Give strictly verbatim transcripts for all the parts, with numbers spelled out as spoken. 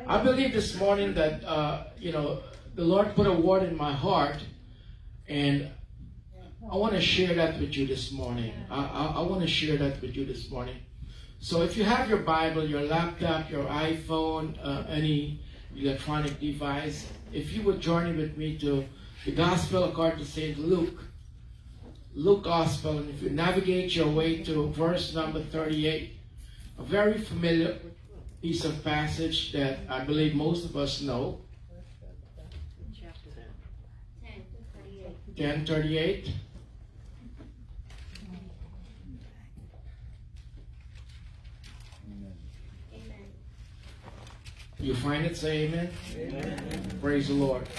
I believe this morning that, uh, you know, the Lord put a word in my heart, and I want to share that with you this morning. I, I, I want to share that with you this morning. So if you have your Bible, your laptop, your iPhone, uh, any electronic device, if you would journey with me to the Gospel according to Saint Luke, Luke Gospel, and if you navigate your way to verse number thirty-eight, a very familiar piece of passage that I believe most of us know. ten thirty-eight. You find it? Say amen. Amen. Praise the Lord.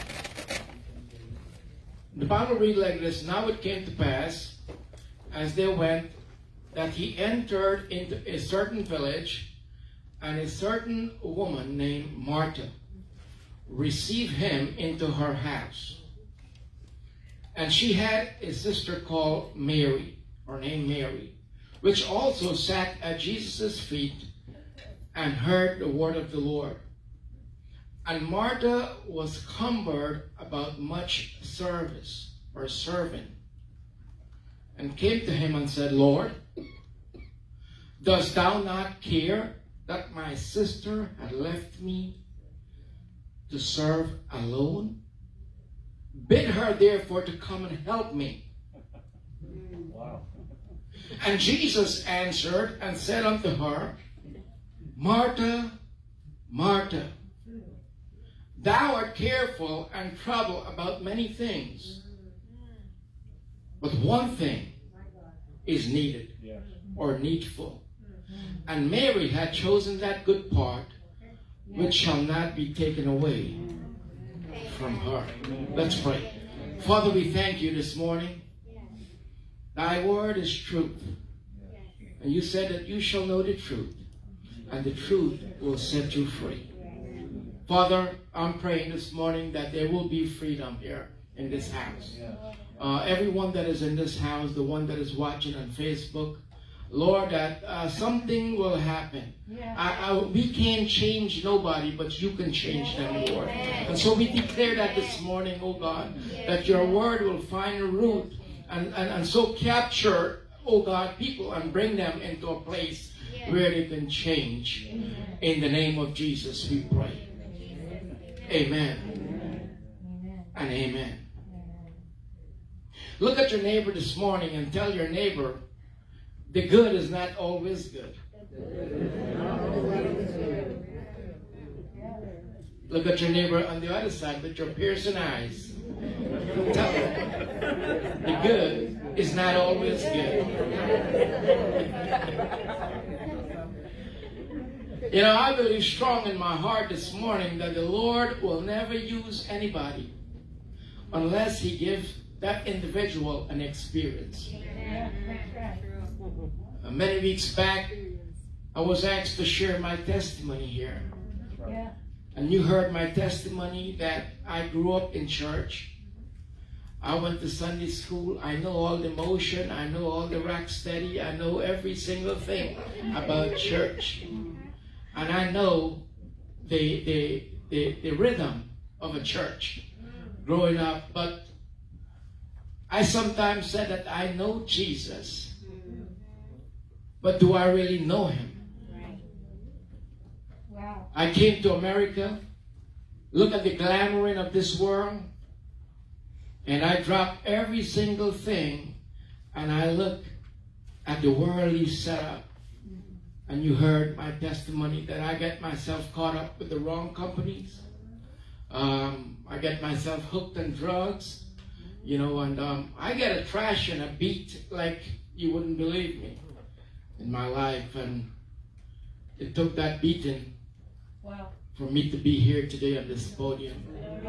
The Bible reads like this: Now it came to pass, as they went, that he entered into a certain village, and a certain woman named Martha received him into her house. And she had a sister called Mary, or named Mary, which also sat at Jesus' feet and heard the word of the Lord. And Martha was cumbered about much service, or serving, and came to him and said, Lord, dost thou not care that my sister had left me to serve alone? Bid her therefore to come and help me. Wow. And Jesus answered and said unto her, Martha, Martha, thou art careful and troubled about many things, but one thing is needed, or needful. And Mary had chosen that good part, which shall not be taken away from her. Let's pray. Father, we thank you this morning. Thy word is truth. And you said that you shall know the truth, and the truth will set you free. Father, I'm praying this morning that there will be freedom here in this house. Uh, everyone that is in this house, the one that is watching on Facebook, Lord, that uh, something will happen. Yeah. I, I, we can't change nobody, but you can change them, Lord. And so we declare that this morning, oh God, that your word will find a root and, and, and so capture, oh God, people and bring them into a place where they can change. In the name of Jesus, we pray. Amen. And amen. Look at your neighbor this morning and tell your neighbor, the good is not always good. Look at your neighbor on the other side with your piercing eyes. Tell him, the good is not always good. You know, I believe strong in my heart this morning that the Lord will never use anybody unless he gives that individual an experience. Uh, many weeks back, I was asked to share my testimony here. Yeah. And you heard my testimony that I grew up in church. I went to Sunday school. I know all the motion. I know all the rock steady. I know every single thing about church. And I know the, the, the, the rhythm of a church growing up. But I sometimes said that I know Jesus. But do I really know him? Right. Wow. I came to America, look at the glamour of this world, and I dropped every single thing, and I look at the worldly setup. And you heard my testimony that I get myself caught up with the wrong companies. Um, I get myself hooked on drugs, you know, and um, I get a trash and a beat like you wouldn't believe me. In my life, and it took that beating wow. for me to be here today on this podium.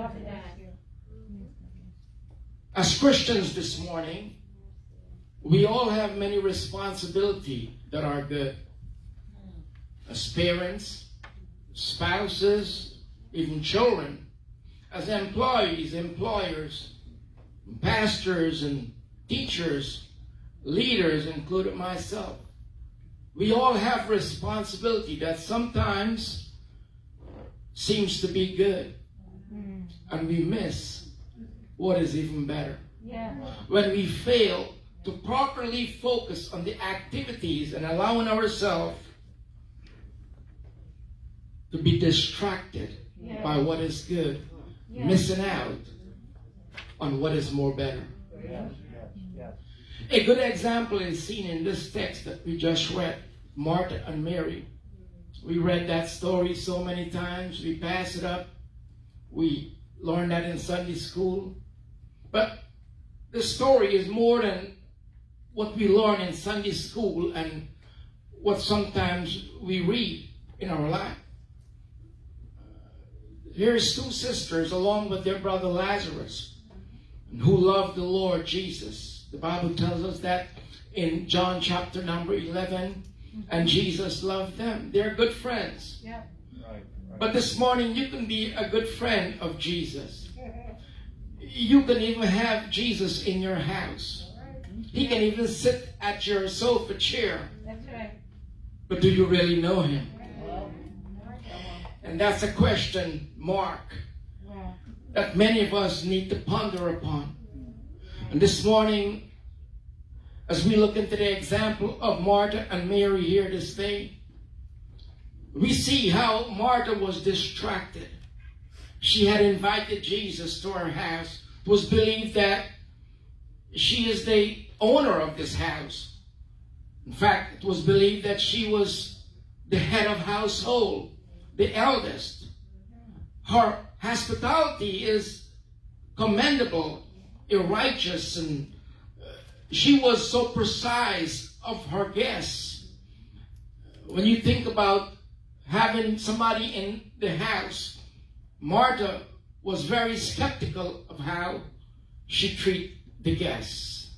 As Christians this morning, we all have many responsibilities that are good. As parents, spouses, even children, as employees, employers, pastors and teachers, leaders, including myself. We all have responsibility that sometimes seems to be good, and we miss what is even better. Yeah. When we fail to properly focus on the activities and allowing ourselves to be distracted Yeah. by what is good, Yeah. missing out on what is more better. Yes, yes, yes. A good example is seen in this text that we just read, Martha and Mary. We read that story so many times. We pass it up. We learn that in Sunday school. But the story is more than what we learn in Sunday school and what sometimes we read in our life. Here's two sisters along with their brother Lazarus who loved the Lord Jesus. The Bible tells us that in John chapter number eleven, and Jesus loved them. They're good friends. Yeah. Right, right. But this morning you can be a good friend of Jesus. You can even have Jesus in your house. He can even sit at your sofa chair. That's right. But do you really know him? Well, And that's a question mark well, that many of us need to ponder upon. And this morning, as we look into the example of Martha and Mary here this day, we see how Martha was distracted. She had invited Jesus to her house. It was believed that she is the owner of this house. In fact, it was believed that she was the head of household, the eldest. Her hospitality is commendable, righteous, and she was so precise of her guests. When you think about having somebody in the house, Martha was very skeptical of how she treated the guests.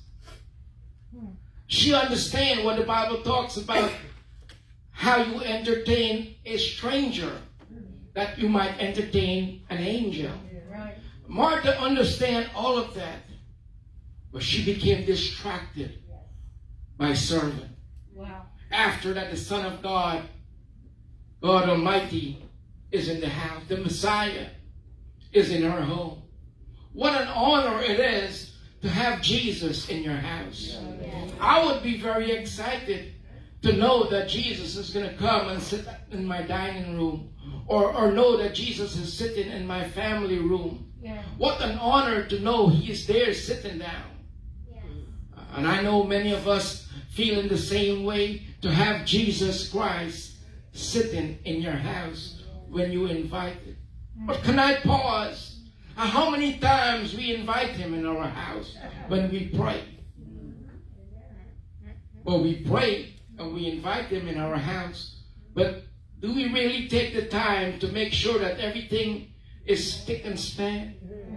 She understands what the Bible talks about, how you entertain a stranger, that you might entertain an angel. right. Martha understand all of that, but she became distracted by serving. Wow. After that, the Son of God, God Almighty, is in the house. The Messiah is in her home. What an honor it is to have Jesus in your house. I would be very excited to know that Jesus is going to come and sit in my dining room, or, or know that Jesus is sitting in my family room. Yeah. What an honor to know he is there sitting down. And I know many of us feel in the same way, to have Jesus Christ sitting in your house when you invite him. But can I pause? Uh, How many times we invite him in our house when we pray? Well, we pray and we invite him in our house, but do we really take the time to make sure that everything is spick and span?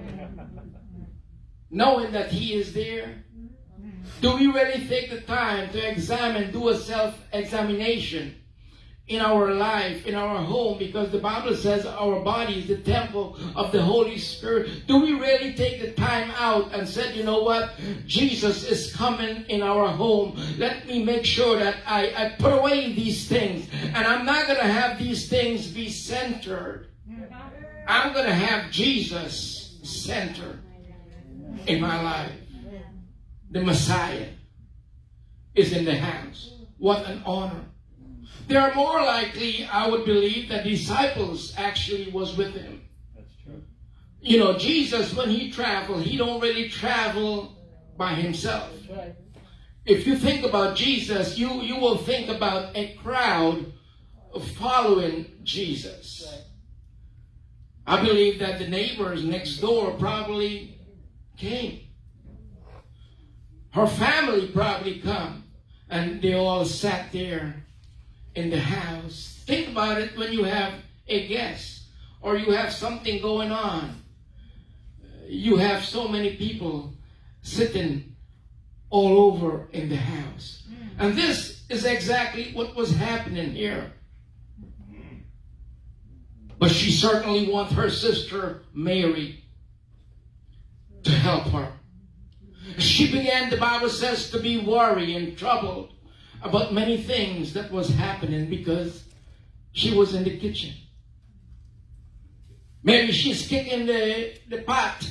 Knowing that he is there? Do we really take the time to examine, do a self-examination in our life, in our home? Because the Bible says our body is the temple of the Holy Spirit. Do we really take the time out and say, you know what? Jesus is coming in our home. Let me make sure that I, I put away these things. And I'm not going to have these things be centered. I'm going to have Jesus centered in my life. The Messiah is in the house. What an honor. They are more likely, I would believe, that disciples actually was with him. That's true. You know, Jesus, when he traveled, he don't really travel by himself. That's right. If you think about Jesus, you, you will think about a crowd following Jesus. I believe that the neighbors next door probably came. Her family probably come, and they all sat there in the house. Think about it when you have a guest or you have something going on. You have so many people sitting all over in the house. And this is exactly what was happening here. But she certainly wants her sister Mary to help her. She began, the Bible says, to be worried and troubled about many things that was happening because she was in the kitchen. Maybe she's kicking the, the pot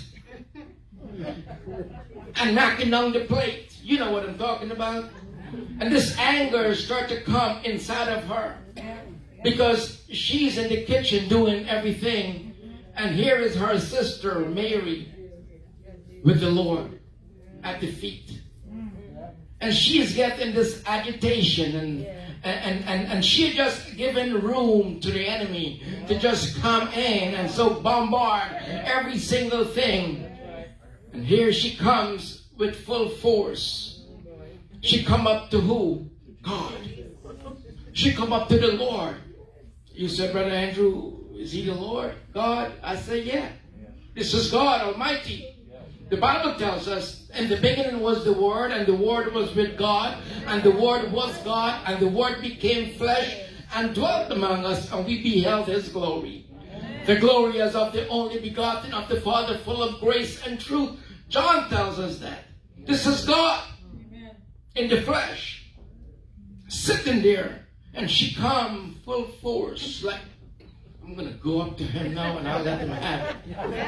and knocking down the plate. You know what I'm talking about. And this anger starts to come inside of her because she's in the kitchen doing everything. And here is her sister, Mary, with the Lord at the feet. And she's getting this agitation and And, and, and she just given room to the enemy to just come in and so bombard every single thing. And here she comes with full force. She come up to who? God. She come up to the Lord. You said, Brother Andrew, is he the Lord? God? I say, yeah. This is God Almighty. The Bible tells us, in the beginning was the Word, and the Word was with God, and the Word was God, and the Word became flesh and dwelt among us, and we beheld His glory. Amen. The glory as of the only begotten of the Father, full of grace and truth. John tells us that. This is God in the flesh, sitting there, and she come full force, like, I'm going to go up to him now and I'll let him have it.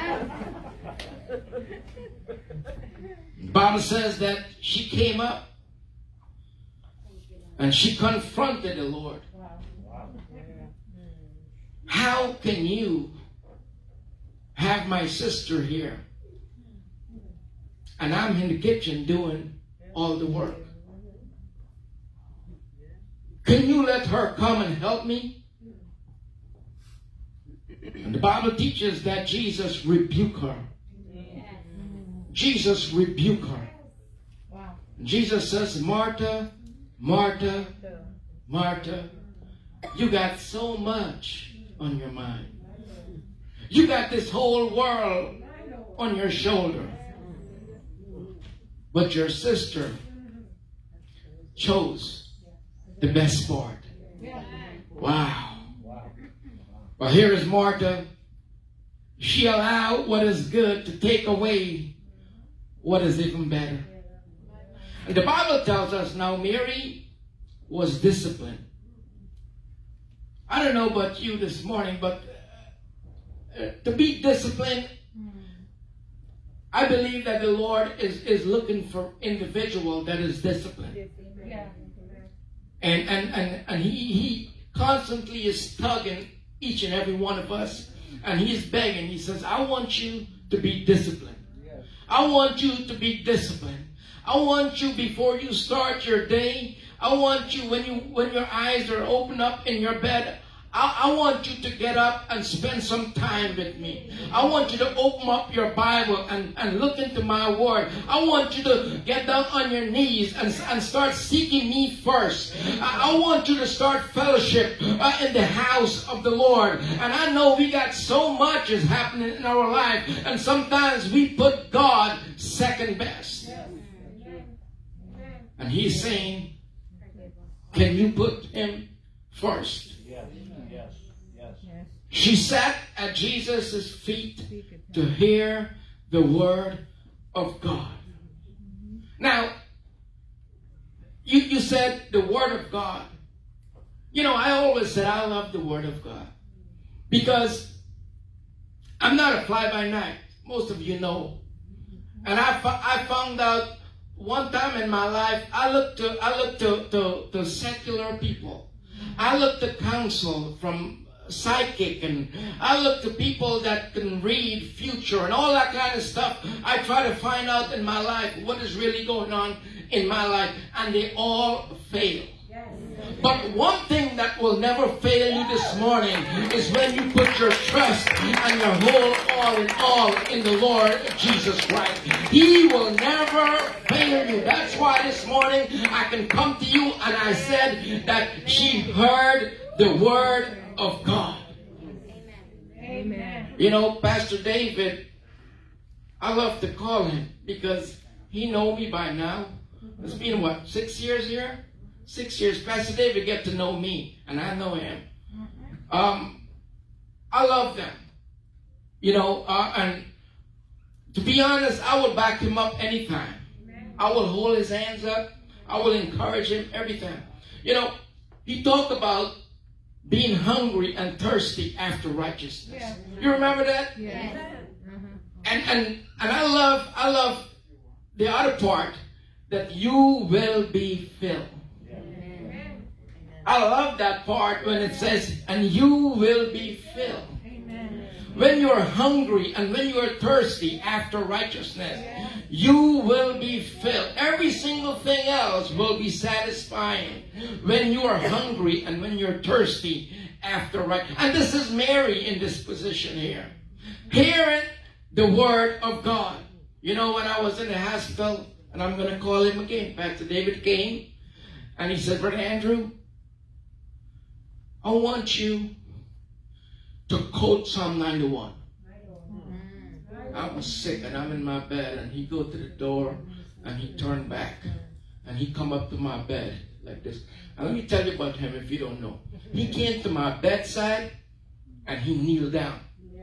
The Bible says that she came up and she confronted the Lord. How can you have my sister here and I'm in the kitchen doing all the work? Can you let her come and help me? And the Bible teaches that Jesus rebuked her. Jesus rebuked her. Wow. Jesus says, Martha, Martha, Martha, you got so much on your mind. You got this whole world on your shoulder. But your sister chose the best part. Wow. Well, here is Martha. She allowed what is good to take away what is even better. And the Bible tells us now Mary was disciplined. I don't know about you this morning, but uh, to be disciplined, I believe that the Lord is, is looking for individual that is disciplined. And, and, and, and he, he constantly is tugging each and every one of us, and he's begging. He says, I want you to be disciplined. Yes. I want you to be disciplined. I want you, before you start your day, I want you, when you when your eyes are open up in your bed, I, I want you to get up and spend some time with me. I want you to open up your Bible and, and look into my word. I want you to get down on your knees and, and start seeking me first. I, I want you to start fellowship uh, in the house of the Lord. And I know we got so much is happening in our life, and sometimes we put God second best. And he's saying, can you put him first? She sat at Jesus' feet to hear the word of God. Now, you, you said the word of God. You know, I always said I love the word of God because I'm not a fly-by-night. Most of you know. And I, I found out one time in my life, I looked to, I looked to, to, to secular people. I looked to counsel from psychic, and I look to people that can read future and all that kind of stuff. I try to find out in my life what is really going on in my life, and they all fail. But one thing that will never fail you this morning is when you put your trust and your whole all in all in the Lord Jesus Christ. He will never fail you. That's why this morning I can come to you and I said that she heard the word of God. Amen. You know, Pastor David, I love to call him because he know me by now. It's been what, six years here? Six years. Pastor David get to know me, and I know him. Um, I love them. You know, uh, and to be honest, I will back him up anytime. I will hold his hands up. I will encourage him every time. You know, he talked about being hungry and thirsty after righteousness. Yeah. You remember that? Yes. And and and I love I love the other part, that you will be filled. I love that part when it says, and you will be filled. Amen. When you're hungry and when you're thirsty after righteousness, you will be filled. Every single thing else will be satisfying when you are hungry and when you're thirsty after righteousness. And this is Mary in this position here, hearing the word of God. You know, when I was in the hospital, and I'm going to call him again, Pastor David came, and he said, Brother Andrew, I want you to quote Psalm ninety-one. I was sick and I'm in my bed, and he go to the door and he turned back and he come up to my bed like this. And let me tell you about him if you don't know. He came to my bedside and he kneeled down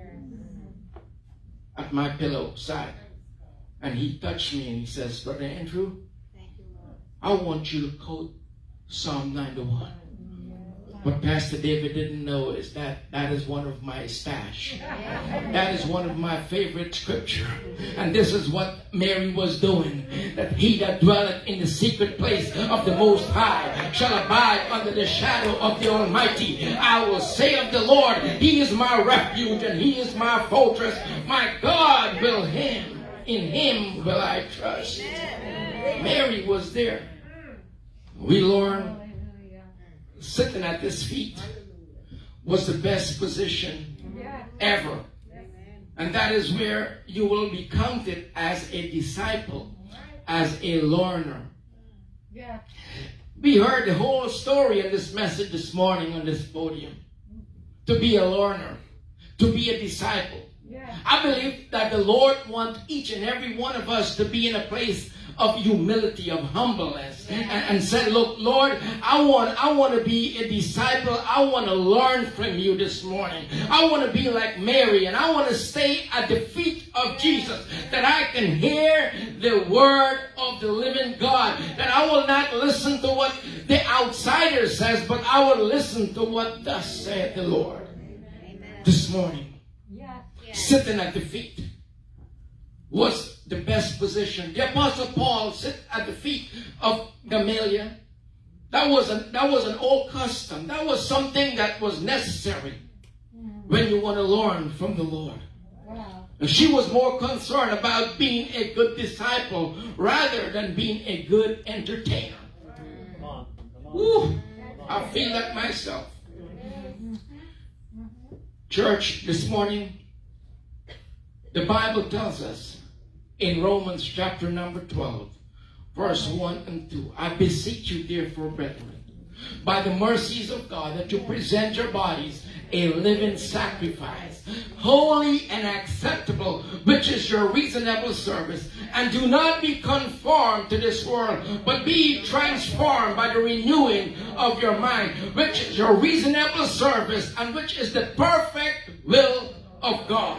at my pillow side. And he touched me and he says, Brother Andrew, I want you to quote Psalm ninety-one. What Pastor David didn't know is that that is one of my stash. That is one of my favorite scripture. And this is what Mary was doing. That he that dwelleth in the secret place of the Most High shall abide under the shadow of the Almighty. I will say of the Lord, He is my refuge and He is my fortress. My God will Him. In Him will I trust. Mary was there. We learn sitting at His feet was the best position ever. And that is where you will be counted as a disciple, as a learner. We heard the whole story in this message this morning on this podium. To be a learner, to be a disciple. I believe that the Lord wants each and every one of us to be in a place of humility, of humbleness, and, and say, look, Lord, I want, I want to be a disciple. I want to learn from you this morning. I want to be like Mary, and I want to stay at the feet of Jesus, that I can hear the word of the living God, that I will not listen to what the outsider says, but I will listen to what thus saith the Lord. This morning, sitting at the feet was the best position. The Apostle Paul sit at the feet of Gamaliel. That was an, that was an old custom. That was something that was necessary when you want to learn from the Lord. And she was more concerned about being a good disciple rather than being a good entertainer. Woo, I feel that myself. Church, this morning, the Bible tells us in Romans chapter number twelve, verse one and two, I beseech you, therefore, brethren, by the mercies of God, that you present your bodies a living sacrifice, holy and acceptable, which is your reasonable service. And do not be conformed to this world, but be transformed by the renewing of your mind, which is your reasonable service, and which is the perfect will of God.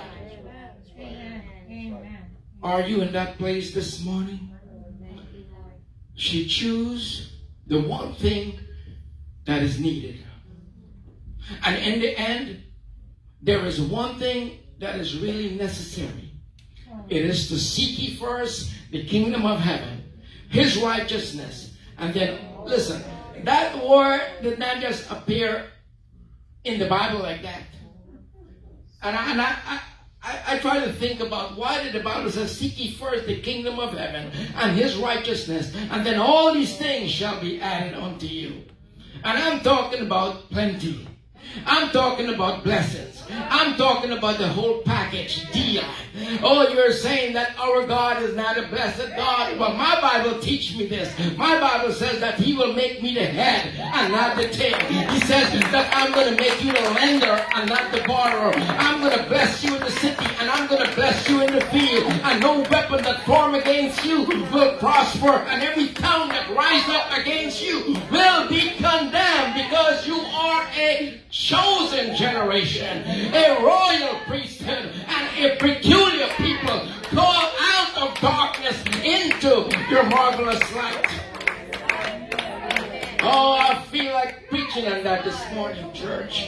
Are you in that place this morning? She chose the one thing that is needed. And in the end, there is one thing that is really necessary. It is to seek ye first the kingdom of heaven, His righteousness. And then, listen, that word did not just appear in the Bible like that. And I, and I, I I, I try to think about why did the Bible say, seek ye first the kingdom of heaven and His righteousness, and then all these things shall be added unto you. And I'm talking about plenty. I'm talking about blessings. I'm talking about the whole package deal. Oh, you're saying that our God is not a blessed God. Well, my Bible teaches me this. My Bible says that He will make me the head and not the tail. He says that I'm going to make you the lender and not the borrower. I'm going to bless you in the city and I'm going to bless you in the field. And no weapon that form against you will prosper. And every tongue that rise up against you will be condemned, because you are a chosen generation, a royal priesthood, and a peculiar people, called out of darkness into your marvelous light. Oh, I feel like preaching on that this morning, church.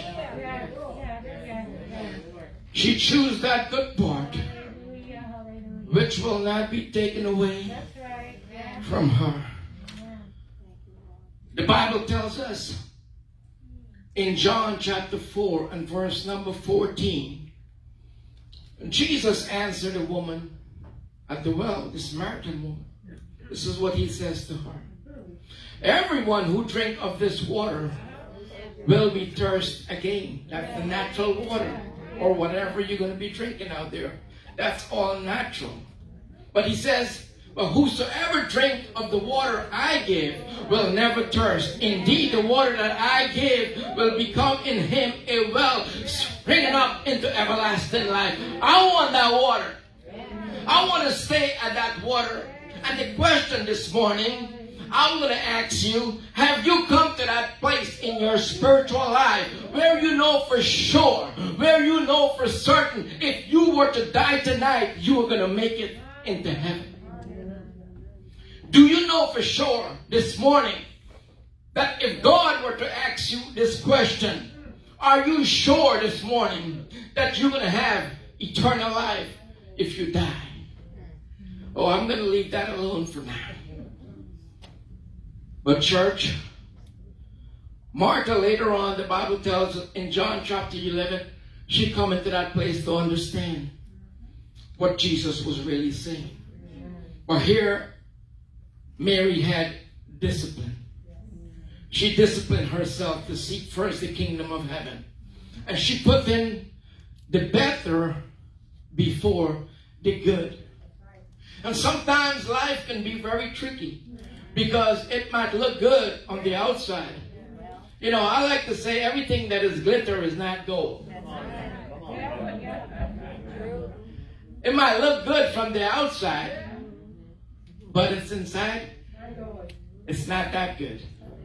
She chose that good part, which will not be taken away from her. The Bible tells us in John chapter four and verse number fourteen, Jesus answered a woman at the well, this Samaritan woman. This is what he says to her. Everyone who drink of this water will be thirst again. That's the natural water, or whatever you're going to be drinking out there. That's all natural. But he says, but whosoever drink of the water I give will never thirst. Indeed, the water that I give will become in him a well springing up into everlasting life. I want that water. I want to stay at that water. And the question this morning, I'm going to ask you, have you come to that place in your spiritual life where you know for sure, where you know for certain, if you were to die tonight, you are going to make it into heaven? Do you know for sure this morning that if God were to ask you this question, are you sure this morning that you're going to have eternal life if you die? Oh, I'm going to leave that alone for now. But church, Martha later on, the Bible tells us in John chapter eleven, she come into that place to understand what Jesus was really saying. But here, Mary had discipline. She disciplined herself to seek first the kingdom of heaven. And she put in the better before the good. And sometimes life can be very tricky because it might look good on the outside. You know, I like to say everything that is glitter is not gold. It might look good from the outside, but it's inside, it's not that good.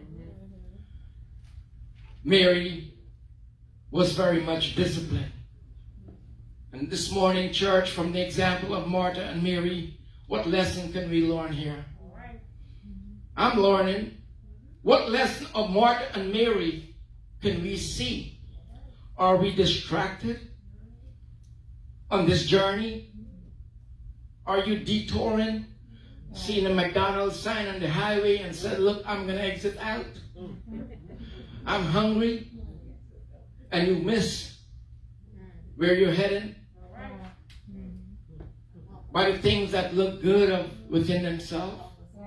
Mary was very much disciplined. And this morning, church, from the example of Martha and Mary, what lesson can we learn here? I'm learning. What lesson of Martha and Mary can we see? Are we distracted on this journey? Are you detouring? Seeing a McDonald's sign on the highway and said, look, I'm going to exit out. I'm hungry. And you miss where you're heading by the things that look good of within themselves.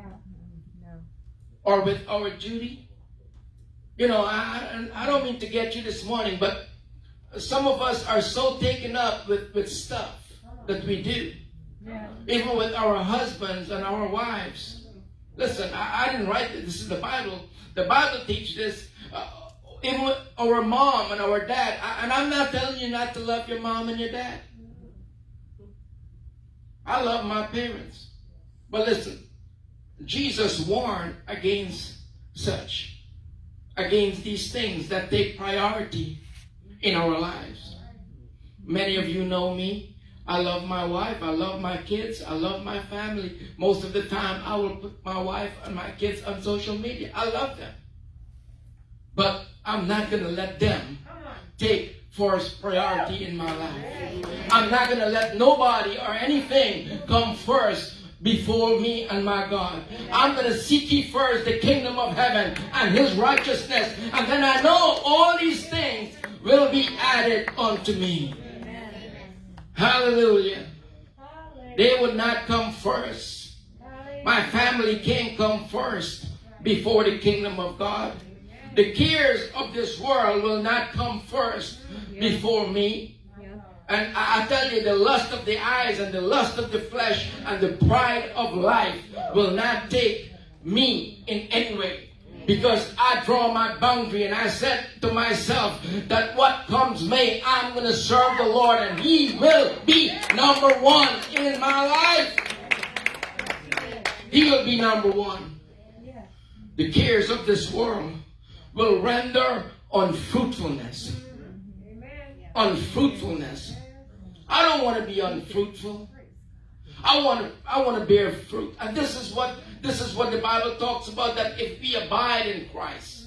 Or with our duty. You know, I, I don't mean to get you this morning, but some of us are so taken up with, with stuff that we do. Yeah. Even with our husbands and our wives. Listen, I, I didn't write this. This is the Bible. The Bible teaches this. Uh, even with our mom and our dad. I, and I'm not telling you not to love your mom and your dad. I love my parents. But listen, Jesus warned against such. Against these things that take priority in our lives. Many of you know me. I love my wife. I love my kids. I love my family. Most of the time, I will put my wife and my kids on social media. I love them. But I'm not going to let them take first priority in my life. I'm not going to let nobody or anything come first before me and my God. I'm going to seek ye first the kingdom of heaven and his righteousness. And then I know all these things will be added unto me. Hallelujah. They would not come first. My family can't come first before the kingdom of God. The cares of this world will not come first before me. And I tell you, the lust of the eyes and the lust of the flesh and the pride of life will not take me in any way. Because I draw my boundary and I said to myself that what comes may, I'm going to serve the Lord and he will be number one in my life. He will be number one. The cares of this world will render unfruitfulness. Unfruitfulness. I don't want to be unfruitful. I want to, I want to bear fruit. And this is what this is what the Bible talks about, that if we abide in Christ,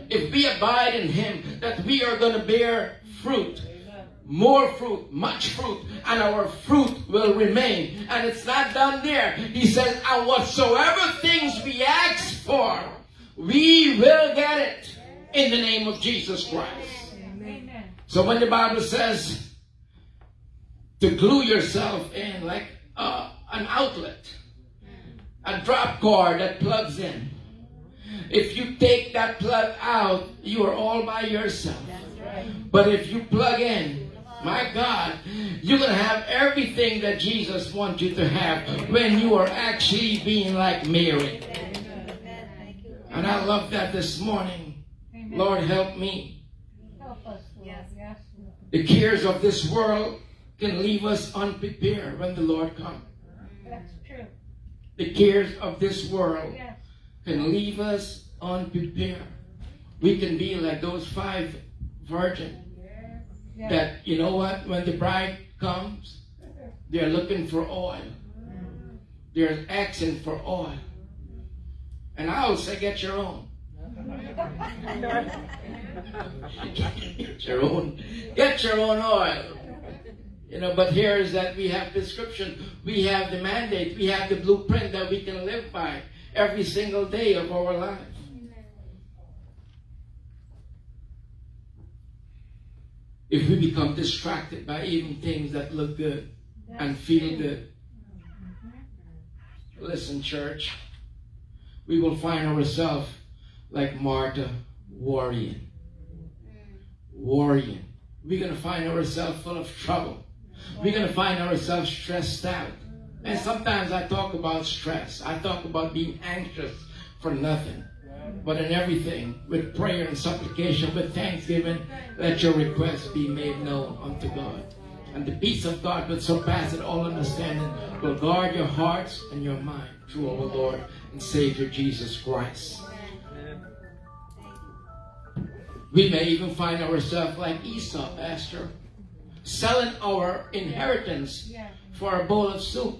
if we abide in Him, that we are going to bear fruit. More fruit, much fruit, and our fruit will remain. And it's not done there. He says, and whatsoever things we ask for, we will get it in the name of Jesus Christ. Amen. So when the Bible says to glue yourself in like uh, an outlet, a drop cord that plugs in, if you take that plug out, you are all by yourself. But if you plug in, my God, you're going to have everything that Jesus wants you to have when you are actually being like Mary. And I love that this morning. Lord, help me. Help us, Lord. Yes. The cares of this world can leave us unprepared when the Lord comes. That's true. The cares of this world Yes. can leave us unprepared. We can be like those five virgins. Yes. That, you know what, when the bride comes, they're looking for oil. They're asking for oil. And I will say, get your own. Get your own. Get your own oil. You know, but here is that we have prescription. We have the mandate. We have the blueprint that we can live by every single day of our lives. If we become distracted by even things that look good and feel good. Listen, church, we will find ourselves like Martha, worrying. Worrying. We're going to find ourselves full of trouble. We're going to find ourselves stressed out. And sometimes I talk about stress. I talk about being anxious for nothing. But in everything, with prayer and supplication, with thanksgiving, let your requests be made known unto God. And the peace of God, which surpasses all understanding, will guard your hearts and your mind through our Lord and Savior Jesus Christ. We may even find ourselves like Esau, Pastor, selling our inheritance for a bowl of soup.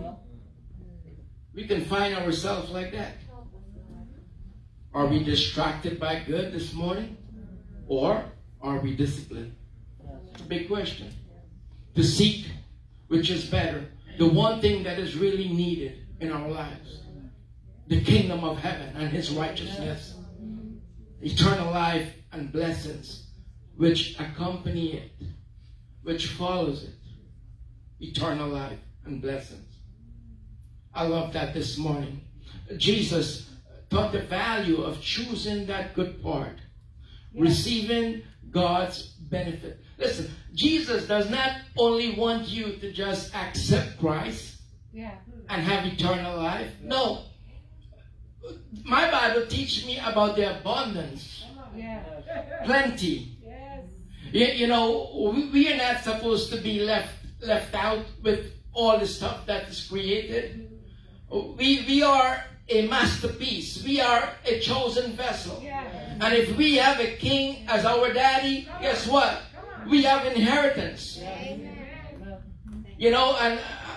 We can find ourselves like that. Are we distracted by good this morning? Or are we disciplined? It's a big question. To seek which is better. The one thing that is really needed in our lives. The kingdom of heaven and His righteousness. Eternal life and blessings which accompany it. Which follows it. Eternal life and blessings. I love that this morning. Jesus taught the value of choosing that good part. Yeah. Receiving God's benefit. Listen, Jesus does not only want you to just accept Christ yeah. and have eternal life. No. My Bible teaches me about the abundance. Yeah. Plenty. Yes. You, you know, we, we are not supposed to be left left out with all the stuff that is created. We, we are a masterpiece. We are a chosen vessel. Yeah. And if we have a king as our daddy, guess what? We have inheritance. Yeah. You know, and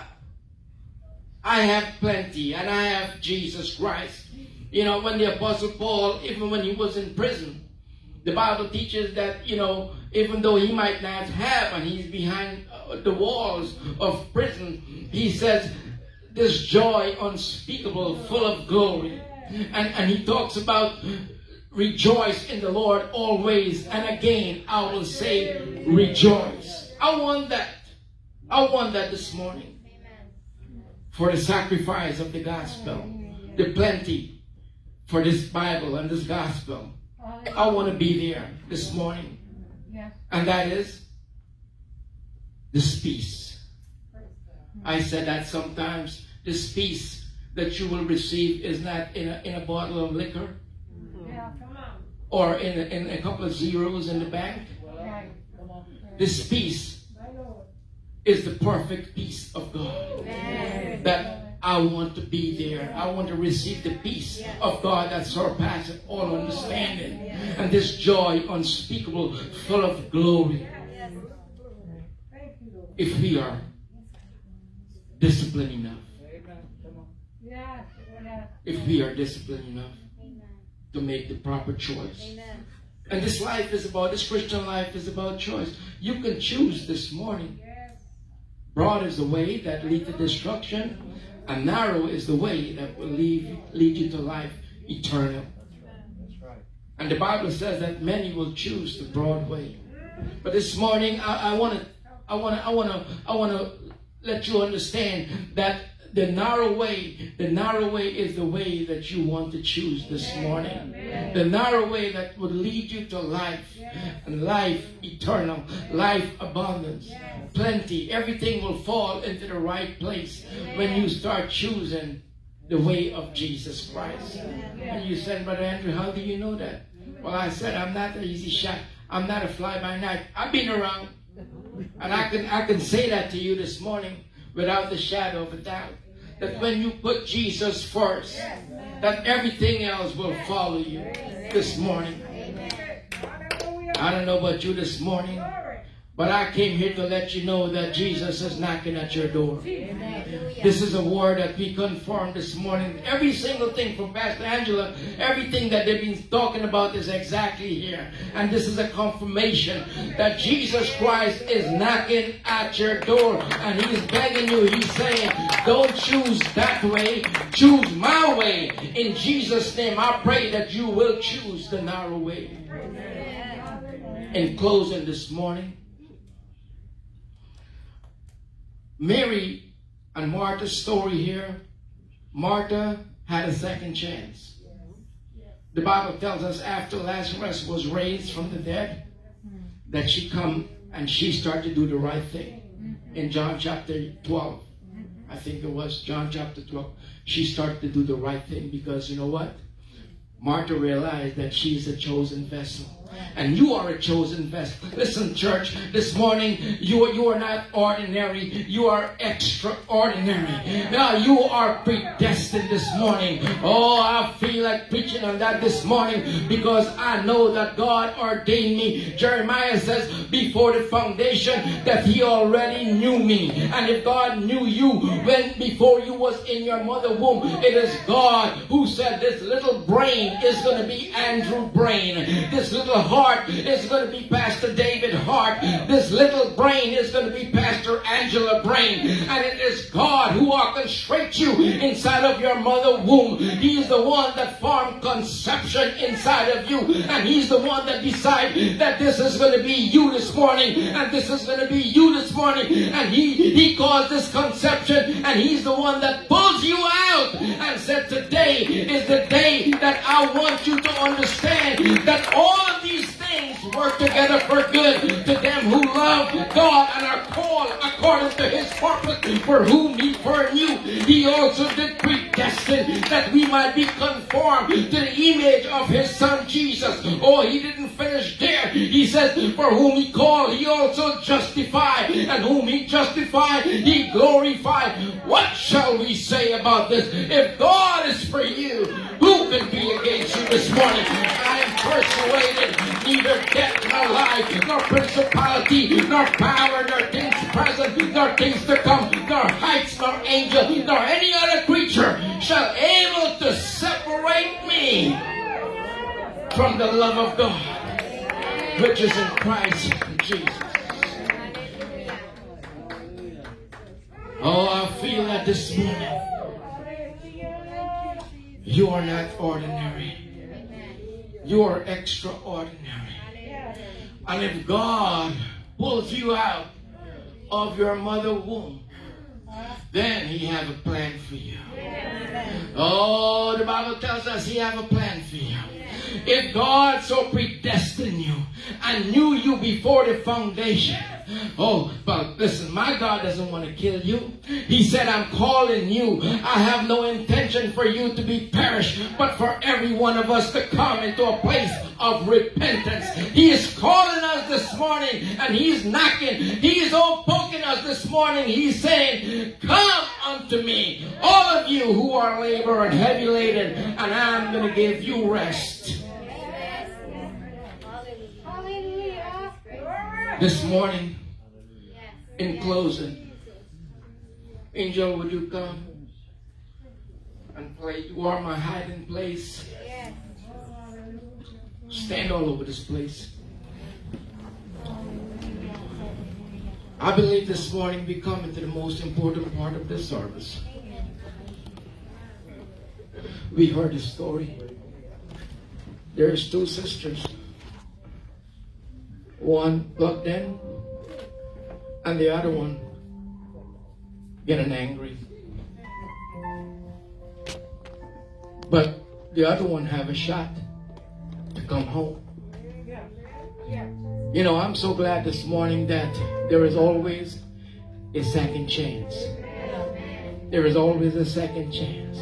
I have plenty, and I have Jesus Christ. You know, when the Apostle Paul, even when he was in prison, the Bible teaches that, you know, even though he might not have, and he's behind the walls of prison, he says, this joy unspeakable, full of glory. And, and he talks about rejoice in the Lord always. And again, I will say rejoice. I want that. I want that this morning. For the sacrifice of the gospel. The plenty for this Bible and this gospel. I want to be there this morning. And that is this peace. I said that sometimes this peace that you will receive is not in a, in a bottle of liquor. Yeah, come on. Or in a, in a couple of zeros in the bank. Right. This peace is the perfect peace of God. Amen. That I want to be there. I want to receive the peace of God that surpasses all understanding. And this joy unspeakable, full of glory. If we are disciplined enough. If we are disciplined enough to make the proper choice. Amen. And this life is about, this Christian life is about choice. You can choose this morning. Broad is the way that leads to destruction, and narrow is the way that will lead, lead you to life eternal. That's right. And the Bible says that many will choose the broad way. But this morning, I want to, I want to, I want to, I want to let you understand that the narrow way, the narrow way is the way that you want to choose this morning. The narrow way that will lead you to life, and life eternal, life abundance, plenty. Everything will fall into the right place when you start choosing the way of Jesus Christ. And you said, Brother Andrew, how do you know that? Well, I said, I'm not an easy shot. I'm not a fly-by-night. I've been around. And I can, I can say that to you this morning without the shadow of a doubt. That when you put Jesus first, that everything else will follow you this morning. I don't know about you this morning, but I came here to let you know that Jesus is knocking at your door. This is a word that we confirmed this morning. Every single thing from Pastor Angela, everything that they've been talking about is exactly here. And this is a confirmation that Jesus Christ is knocking at your door. And He's begging you, He's saying, don't choose that way, choose my way. In Jesus' name, I pray that you will choose the narrow way. In closing this morning, Mary and Martha's story here. Martha had a second chance. The Bible tells us after Lazarus was raised from the dead, that she come and she started to do the right thing. In John chapter twelve, I think it was John chapter twelve, she started to do the right thing because you know what? Martha realized that she's a chosen vessel. And you are a chosen vessel. Listen, church, this morning, you are, you are not ordinary. You are extraordinary. Now, you are predestined this morning. Oh, I feel like preaching on that this morning because I know that God ordained me. Jeremiah says, before the foundation, that He already knew me. And if God knew you when before you was in your mother womb, it is God who said this little brain is going to be Andrew Brain. This little heart is going to be Pastor David Hart. This little brain is going to be Pastor Angela Brain. And it is God who orchestrates you inside of your mother womb. He is the one that formed conception inside of you. And He's the one that decided that this is going to be you this morning. And this is going to be you this morning. And He, he caused this conception. And He's the one that pulls you out and said, today is the day that I want you to understand that all of these things work together for good to them who love God and are called according to His purpose, for whom He foreknew. He also did predestine that we might be conformed to the image of His Son Jesus. Oh, He didn't finish there. He says, for whom He called, He also justified, and whom He justified, He glorified. What shall we say about this? If God is for you, who can be against you this morning? I am persuaded neither death nor life, nor principality, nor power, nor things present, nor things to come, nor heights, nor angel, nor any other creature shall able to separate me from the love of God, which is in Christ Jesus. Oh, I feel that this morning you are not ordinary. You are extraordinary. And if God pulls you out of your mother womb, then He have a plan for you. Oh, the Bible tells us He have a plan for you. If God so predestined you and knew you before the foundation, oh, but listen, my God doesn't want to kill you. He said, I'm calling you. I have no intention for you to be perished, but for every one of us to come into a place of repentance. He is calling us this morning, and He's knocking. He is all poking us this morning. He's saying, come unto me, all of you who are labor and heavy laden, and I'm going to give you rest. This morning, in closing, Angel, would you come and play? You are my hiding place. Stand all over this place. I believe this morning we come into the most important part of this service. We heard a story. There's two sisters. One plugged in, and the other one getting angry. But the other one have a shot to come home. You know, I'm so glad this morning that there is always a second chance. There is always a second chance.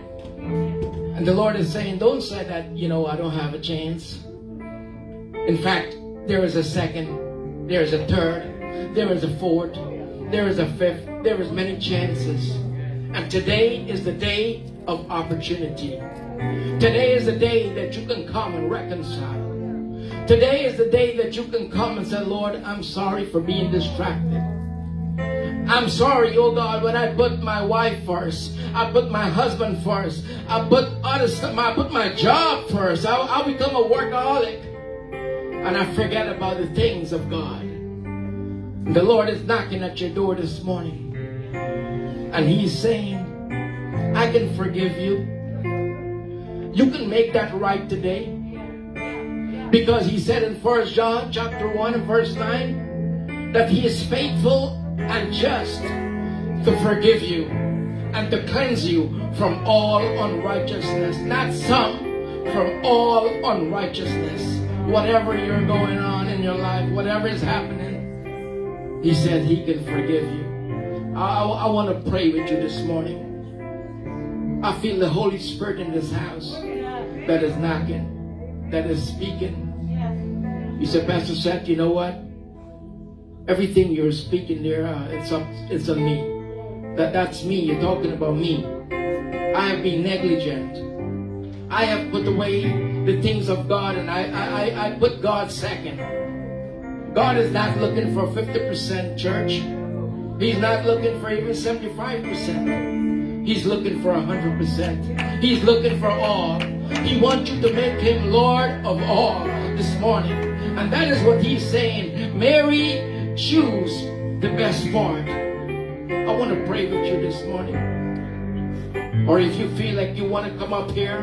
And the Lord is saying, don't say that, you know, I don't have a chance. In fact, there is a second, there is a third, there is a fourth, there is a fifth, there is many chances. And today is the day of opportunity. Today is the day that you can come and reconcile. Today is the day that you can come and say, Lord, I'm sorry for being distracted. I'm sorry, oh God, when I put my wife first, I put my husband first, I put other stuff, I put my job first, I, I become a workaholic, and I forget about the things of God. The Lord is knocking at your door this morning, and He's saying, I can forgive you. You can make that right today. Because He said in First John chapter one and verse nine that He is faithful and just to forgive you and to cleanse you from all unrighteousness. Not some, from all unrighteousness. Whatever you're going on in your life, whatever is happening, He said He can forgive you. I, I, I want to pray with you this morning. I feel the Holy Spirit in this house that is knocking, that is speaking. You said, Pastor Seth, you know what? Everything you're speaking there, uh, it's up, it's on me. That that's me. You're talking about me. I have been negligent. I have put away the things of God, and I I, I put God second. God is not looking for fifty percent church. He's not looking for even seventy-five percent. He's looking for one hundred percent. He's looking for all. He wants you to make Him Lord of all this morning. And that is what He's saying. Mary, choose the best part. I want to pray with you this morning. Or if you feel like you want to come up here,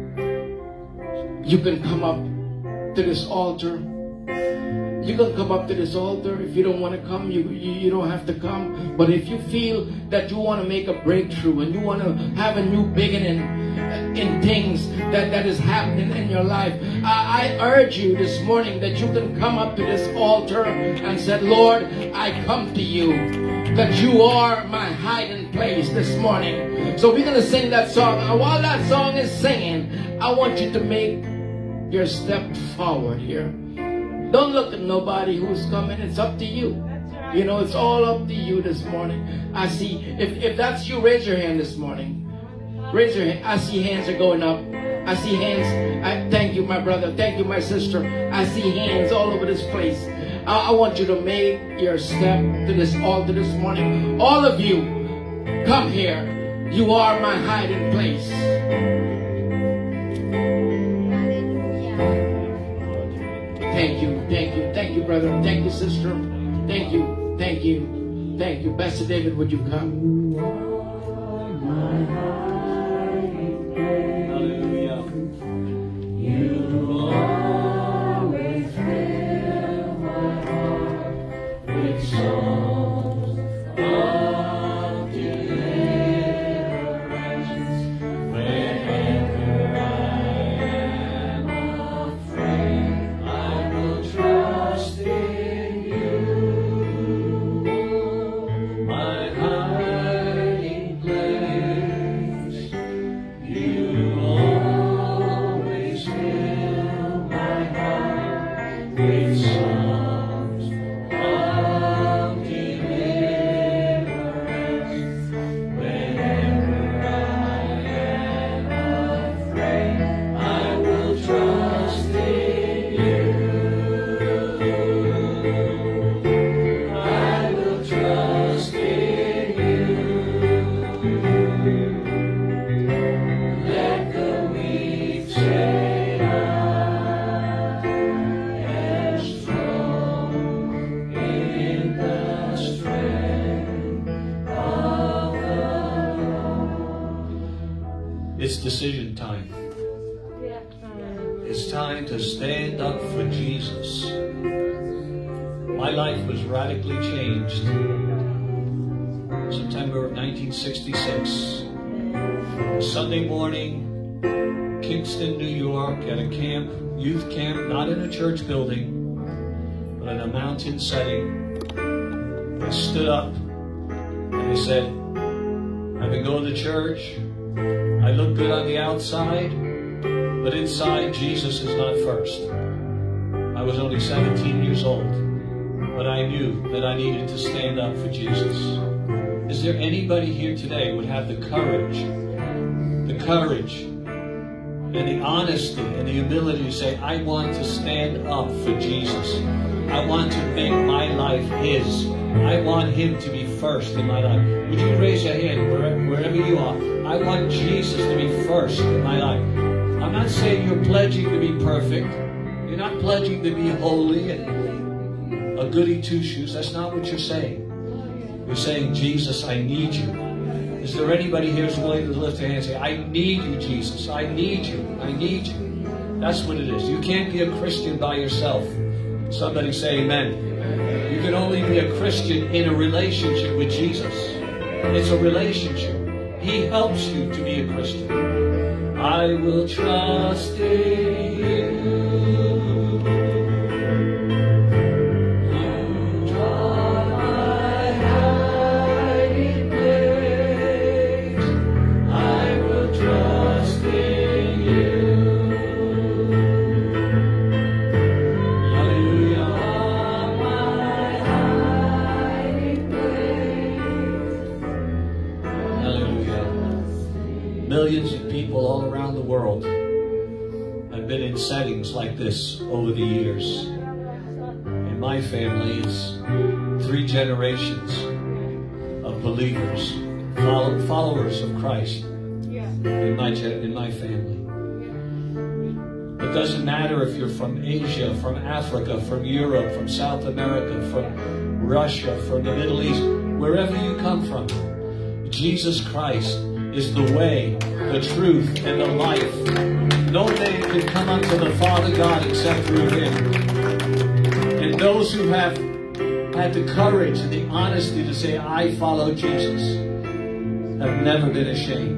you can come up to this altar. You can come up to this altar. If you don't want to come, you, you, you don't have to come. But if you feel that you want to make a breakthrough and you want to have a new beginning in things that, that is happening in your life, I, I urge you this morning that you can come up to this altar and say, Lord, I come to you, that you are my hiding place this morning. So we're going to sing that song. And while that song is singing, I want you to make your step forward here. Don't look at nobody who's coming. It's up to you. Right. You know, it's all up to you this morning. I see, if, if that's you, raise your hand this morning. Raise your hand. I see hands are going up. I see hands. I thank you, my brother. Thank you, my sister. I see hands all over this place. I, I want you to make your step to this altar this morning. All of you, come here. You are my hiding place. Thank you, thank you, thank you, brother. Thank you, sister. Thank you, thank you, thank you. Pastor David, would you come? Hallelujah. You always fill my heart with songs of deliverance. Whenever I am afraid, I will trust in you, my hiding place. It's decision time. It's time to stand up for Jesus. My life was radically changed September of nineteen sixty-six. Sunday morning, Kingston, New York, at a camp, youth camp, not in a church building, but in a mountain setting. I stood up and I said, I've been going to church. I look good on the outside, but inside, Jesus is not first. I was only seventeen years old, but I knew that I needed to stand up for Jesus. Is there anybody here today who would have the courage, the courage, and the honesty and the ability to say, I want to stand up for Jesus. I want to make my life His. I want Him to be first in my life. Would you raise your hand wherever, wherever you are? I want Jesus to be first in my life. I'm not saying you're pledging to be perfect. You're not pledging to be holy and a goody two-shoes. That's not what you're saying. You're saying, Jesus, I need you. Is there anybody here who's willing to lift their hand and say, I need you, Jesus. I need you. I need you. That's what it is. You can't be a Christian by yourself. Somebody say amen. You can only be a Christian in a relationship with Jesus. It's a relationship. He helps you to be a Christian. I will trust in you. You are my hiding place. I will trust in you. Hallelujah. My hiding place. Hallelujah. Millions of people all around the world have been in settings like this over the years. In my family, it's three generations of believers, follow, followers of Christ in my, in my family. It doesn't matter if you're from Asia, from Africa, from Europe, from South America, from Russia, from the Middle East, wherever you come from, Jesus Christ is the way, the truth, and the life. No man can come unto the Father God except through Him. And those who have had the courage and the honesty to say, I follow Jesus, have never been ashamed,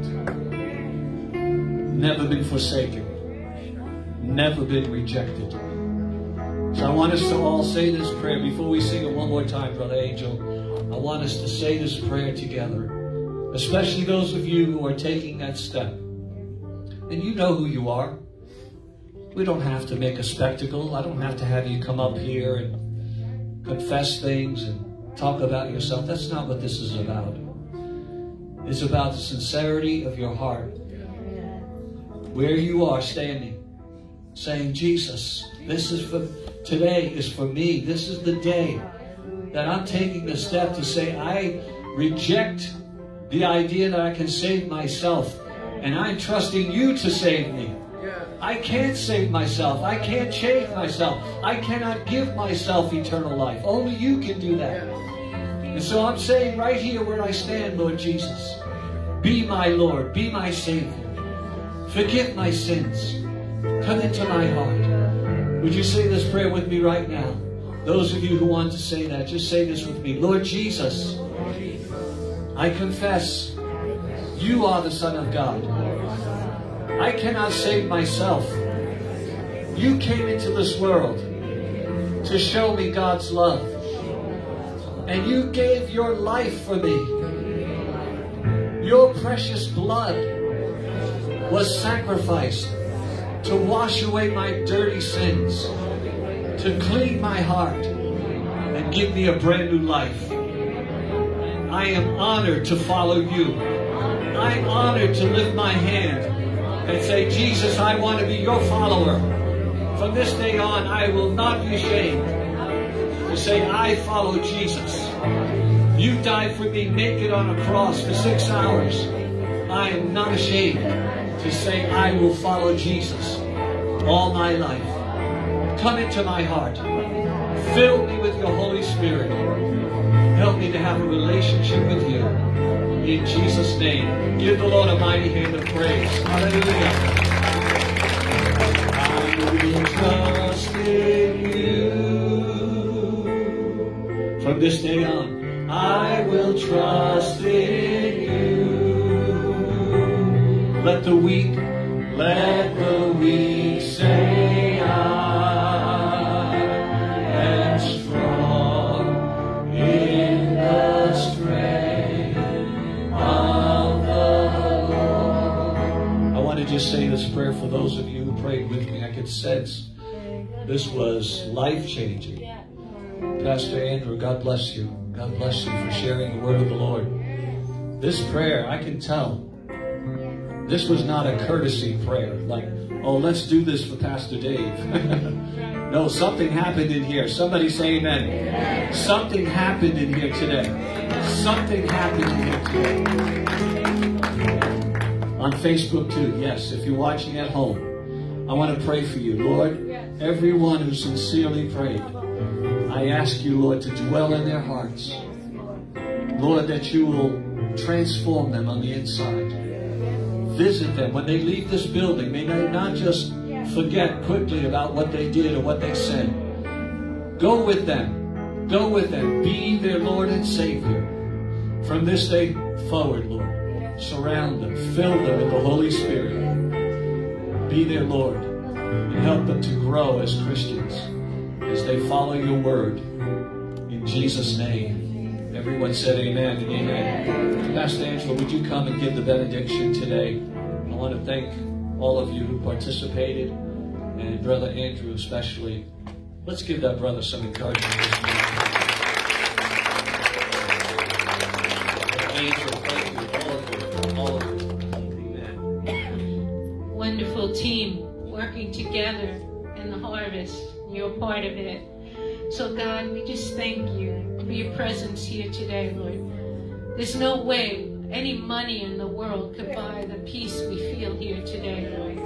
never been forsaken, never been rejected. So I want us to all say this prayer. Before we sing it one more time, Brother Angel, I want us to say this prayer together. Especially those of you who are taking that step. And you know who you are. We don't have to make a spectacle. I don't have to have you come up here and confess things and talk about yourself. That's not what this is about. It's about the sincerity of your heart. Where you are standing, saying, Jesus, this is for, today is for me. This is the day that I'm taking the step to say, I reject the idea that I can save myself, and I'm trusting you to save me. I can't save myself. I can't change myself. I cannot give myself eternal life. Only you can do that. And so I'm saying right here where I stand, Lord Jesus, be my Lord, be my Savior. Forgive my sins. Come into my heart. Would you say this prayer with me right now? Those of you who want to say that, just say this with me. Lord Jesus, I confess you are the Son of God. I cannot save myself. You came into this world to show me God's love. And you gave your life for me. Your precious blood was sacrificed to wash away my dirty sins, to clean my heart, and give me a brand new life. I am honored to follow you. I'm honored to lift my hand and say, Jesus, I want to be your follower. From this day on, I will not be ashamed to say, I follow Jesus. You died for me naked on a cross for six hours. I am not ashamed to say, I will follow Jesus all my life. Come into my heart. Fill me with your Holy Spirit. Help me to have a relationship with you. in Jesus' name. Give the Lord a mighty hand of praise. Hallelujah. I will trust in you. From this day on, I will trust in you. Let the weak, let the weak say I am strong in the strength of the Lord. I want to just say this prayer for those of you who prayed with me. I could sense this was life-changing. Pastor Andrew, God bless you. God bless you for sharing the word of the Lord. This prayer, I can tell, this was not a courtesy prayer, like, oh, let's do this for Pastor Dave. No, something happened in here. Somebody say amen. Amen. Something happened in here today. Something happened in here today. On Facebook too, yes, if you're watching at home, I want to pray for you. Lord, everyone who sincerely prayed, I ask you, Lord, to dwell in their hearts. Lord, that you will transform them on the inside. Visit them when they leave this building. May they not just forget quickly about what they did or what they said. Go with them. Go with them. Be their Lord and Savior. From this day forward, Lord, surround them. Fill them with the Holy Spirit. Be their Lord and help them to grow as Christians as they follow your word. In Jesus' name. Everyone said amen and amen. Pastor Angela, would you come and give the benediction today? I want to thank all of you who participated, and Brother Andrew especially. Let's give that brother some encouragement this morning. Angel, thank you, all of you, all of you. Amen. Wonderful team working together in the harvest. You're part of it. So God, we just thank you for your presence here today, Lord. There's no way any money in the world could buy the peace we feel here today, Lord.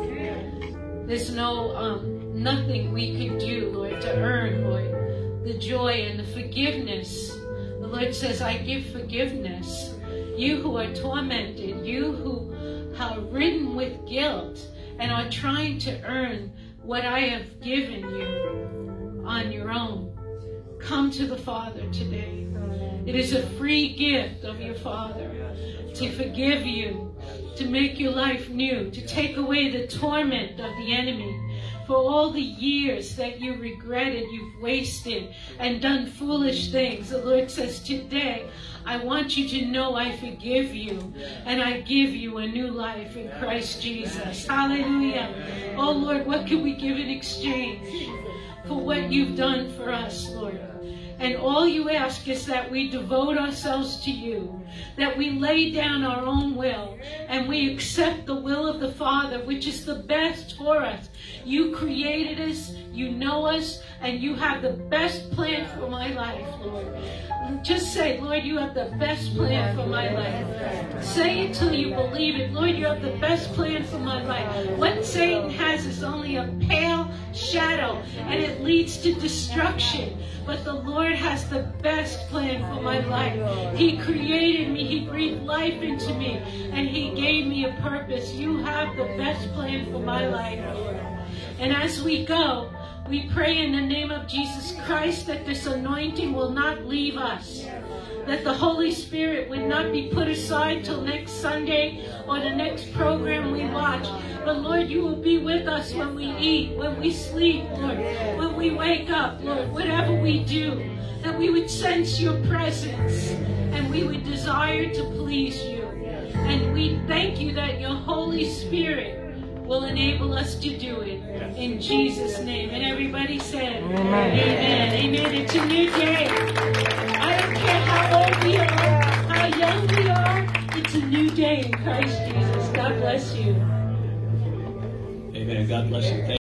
There's no, um, nothing we could do, Lord, to earn, Lord, the joy and the forgiveness. The Lord says, I give forgiveness. You who are tormented, you who are ridden with guilt and are trying to earn what I have given you on your own. Come to the Father today. It is a free gift of your Father to forgive you, to make your life new, to take away the torment of the enemy for all the years that you regretted, you've wasted and done foolish things. The Lord says today, I want you to know I forgive you and I give you a new life in Christ Jesus. Hallelujah. Oh Lord, what can we give in exchange for what you've done for us, Lord? And all you ask is that we devote ourselves to you, that we lay down our own will, and we accept the will of the Father, which is the best for us. You created us, you know us, and you have the best plan for my life, Lord. Just say, Lord, you have the best plan for my life. Say it till you believe it. Lord, you have the best plan for my life. What Satan has is only a pale shadow, and it leads to destruction. But the Lord has the best plan for my life. He created me. He breathed life into me. And He gave me a purpose. You have the best plan for my life, Lord. And as we go, we pray in the name of Jesus Christ that this anointing will not leave us. That the Holy Spirit would not be put aside till next Sunday or the next program we watch. But Lord, you will be with us when we eat, when we sleep, Lord, when we wake up, Lord, whatever we do, that we would sense your presence and we would desire to please you. And we thank you that your Holy Spirit will enable us to do it in Jesus' name. And everybody said, Amen. Amen. Amen. It's a new day. I don't care how old we are, how young we are. It's a new day in Christ Jesus. God bless you. Amen. God bless you. Thank